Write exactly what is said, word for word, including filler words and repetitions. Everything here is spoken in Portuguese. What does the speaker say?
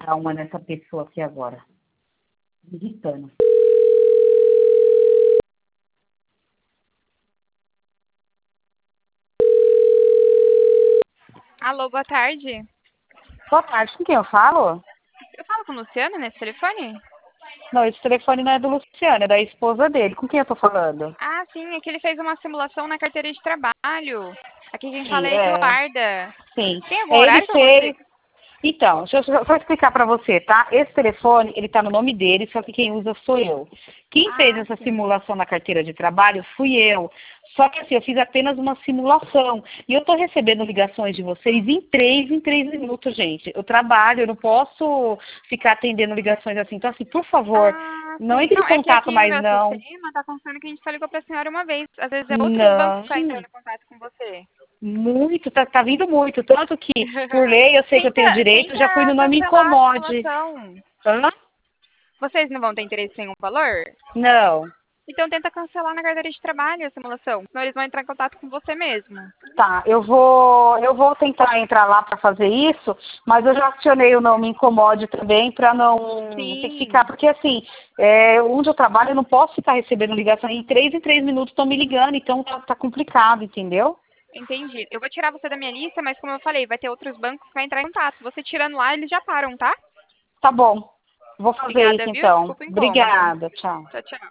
dar uma nessa pessoa aqui agora. Digitando. Alô, boa tarde. Boa tarde, com quem eu falo? Eu falo com o Luciano nesse telefone? Não, esse telefone não é do Luciano, é da esposa dele. Com quem eu tô falando? Ah, sim, é que ele fez uma simulação na carteira de trabalho. Aqui quem fala Sim, é é. Eduarda. Sim. Tem algum É, ele horário que eu fez. consigo? Então, deixa eu só só explicar para você, tá? Esse telefone, ele tá no nome dele, só que quem usa sou eu. Quem fez Ah, essa sim. simulação na carteira de trabalho fui eu. Só que assim, eu fiz apenas uma simulação. E eu tô recebendo ligações de vocês em três, em três minutos, gente. Eu trabalho, eu não posso ficar atendendo ligações assim. Então, assim, por favor, Ah, não sim. entre em Não, é que contato aqui no mais meu não. sistema tá constando que a gente só ligou pra senhora uma vez. Às vezes é outros bancos Não. que estão entrando em contato com você. Muito, tá, tá vindo muito. Tanto que, por lei, eu sei que eu tenho Tenta, direito, já fui tenta no Não Me cancelar a Incomode. simulação. Hã? Vocês não vão ter interesse em um valor? Não. Então tenta cancelar na carteira de trabalho a simulação, senão eles vão entrar em contato com você mesmo. Tá, eu vou, eu vou tentar entrar lá para fazer isso, mas eu já acionei o Não Me Incomode também para não ter que ficar, Sim, porque assim, é, onde eu trabalho eu não posso ficar recebendo ligação, em três em três minutos estão me ligando, então tá, tá complicado, entendeu? entendi. Eu vou tirar você da minha lista, mas como eu falei, vai ter outros bancos que vão entrar em contato. Você tirando lá, eles já param, tá? Tá bom, vou fazer Obrigada, isso viu? então. Desculpa o incômodo. Obrigada, tchau. Tchau, tchau.